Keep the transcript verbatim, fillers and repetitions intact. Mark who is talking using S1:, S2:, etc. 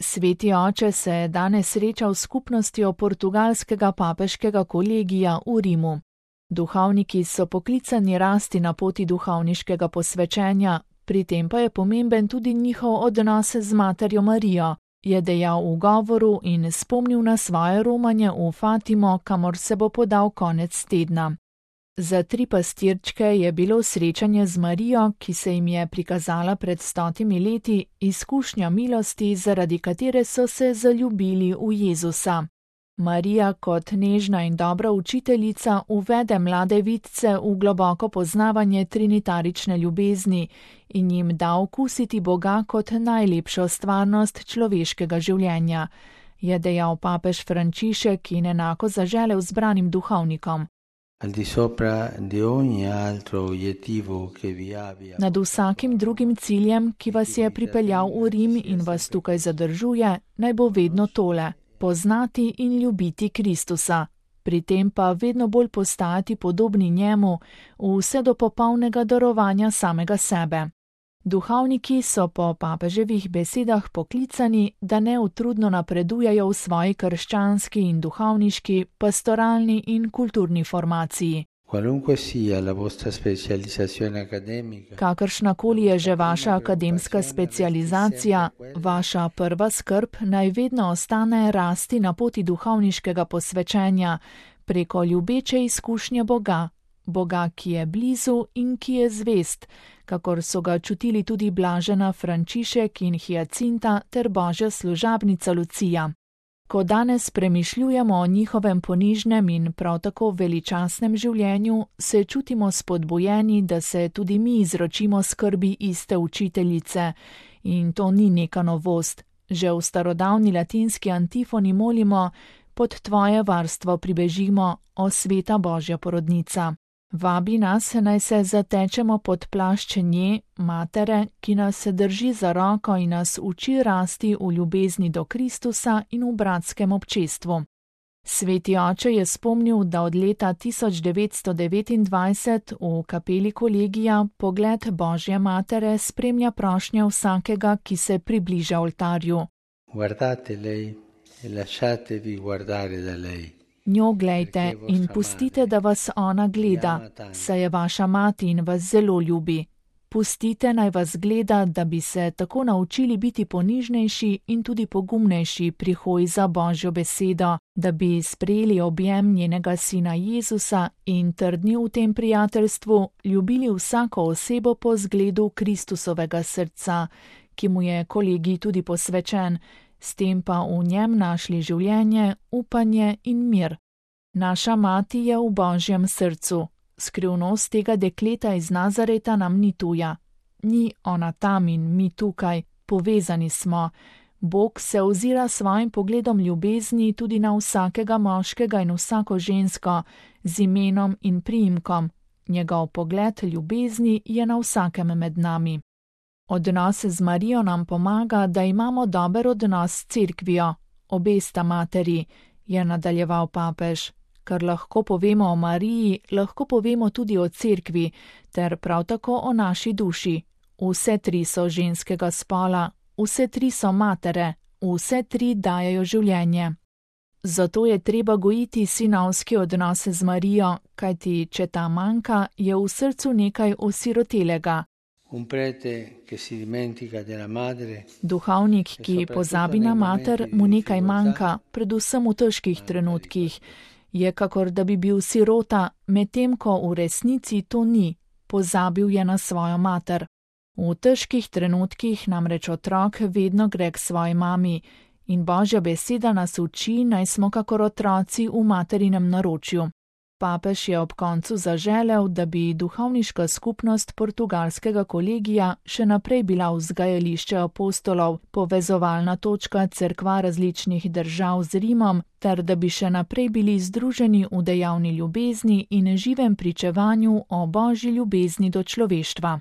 S1: Sveti oče se je danes srečal s skupnostjo portugalskega papeškega kolegija v Rimu. Duhovniki so poklicani rasti na poti duhovniškega posvečenja, pri tem pa je pomemben tudi njihov odnos z materjo Marijo, je dejal v govoru in spomnil na svoje romanje v Fatimo, kamor se bo podal konec tedna. Za tri pastirčke je bilo srečanje z Marijo, ki se jim je prikazala pred stotimi leti, izkušnja milosti, zaradi katere so se zaljubili v Jezusa. Marija kot nežna in dobra učiteljica uvede mlade vidce v globoko poznavanje trinitarične ljubezni in jim da okusiti Boga kot najlepšo stvarnost človeškega življenja, je dejal papež Frančišek in enako zaželel zbranim duhovnikom. Nad vsakim drugim ciljem, ki vas je pripeljal v Rim in vas tukaj zadržuje, naj bo vedno tole: poznati in ljubiti Kristusa, pri tem pa vedno bolj postajati podobni njemu, vse do popolnega darovanja samega sebe. Duhovniki so po papeževih besedah poklicani, da neutrudno napredujejo v svoji krščanski in duhovniški, pastoralni in kulturni formaciji. Kakršnakoli je že vaša akademska specializacija, vaša prva skrb naj vedno ostane rasti na poti duhovniškega posvečenja preko ljubeče izkušnje Boga, Boga, ki je blizu in ki je zvest, kakor so ga čutili tudi blažena Frančišek in Hjacinta ter božja služabnica Lucija. Ko danes premišljujemo o njihovem ponižnem in prav tako veličastnem življenju, se čutimo spodbujeni, da se tudi mi izročimo skrbi iste učiteljice. In to ni neka novost. Že v starodavni latinski antifoni molimo: pod tvoje varstvo pribežimo, o sveta Božja porodnica. Vabi nas, naj se zatečemo pod plašč nje, matere, ki nas drži za roko in nas uči rasti v ljubezni do Kristusa in v bratskem občestvu. Sveti oče je spomnil, da od leta tisoč devetsto devetindvajset v kapeli kolegija pogled Božje matere spremlja prošnje vsakega, ki se približa oltarju.
S2: Guardate lei e lasciatevi guardare da lei.
S1: Njo glejte in pustite, da vas ona gleda, saj je vaša mati in vas zelo ljubi. Pustite, naj vas gleda, da bi se tako naučili biti ponižnejši in tudi pogumnejši pri hoji za Božjo besedo, da bi sprejeli objem njenega sina Jezusa in trdni v tem prijateljstvu ljubili vsako osebo po zgledu Kristusovega srca, ki mu je kolegij tudi posvečen, s tem pa v njem našli življenje, upanje in mir. Naša mati je v Božjem srcu. Skrivnost tega dekleta iz Nazareta nam ni tuja. Ni ona tam in mi tukaj, povezani smo. Bog se ozira svojim pogledom ljubezni tudi na vsakega moškega in vsako žensko, z imenom in priimkom. Njegov pogled ljubezni je na vsakem med nami. Odnos z Marijo nam pomaga, da imamo dober odnos s cerkvijo. Obe sta materi, je nadaljeval papež. Kar lahko povemo o Mariji, lahko povemo tudi o cerkvi, ter prav tako o naši duši. Vse tri so ženskega spola, vse tri so matere, vse tri dajajo življenje. Zato je treba gojiti sinovski odnos z Marijo, kajti če ta manjka, je v srcu nekaj osirotelega. Duhovnik, ki pozabi na mater, mu nekaj manjka, predvsem v težkih trenutkih. Je kakor da bi bil sirota, medtem ko v resnici to ni, pozabil je na svojo mater. V težkih trenutkih namreč otrok vedno gre k svoji mami in Božja beseda nas uči, naj smo kakor otroci v materinem naročju. Papež je ob koncu zaželel, da bi duhovniška skupnost portugalskega kolegija še naprej bila vzgajališče apostolov, povezovalna točka cerkva različnih držav z Rimom, ter da bi še naprej bili združeni v dejavni ljubezni in živem pričevanju o Božji ljubezni do človeštva.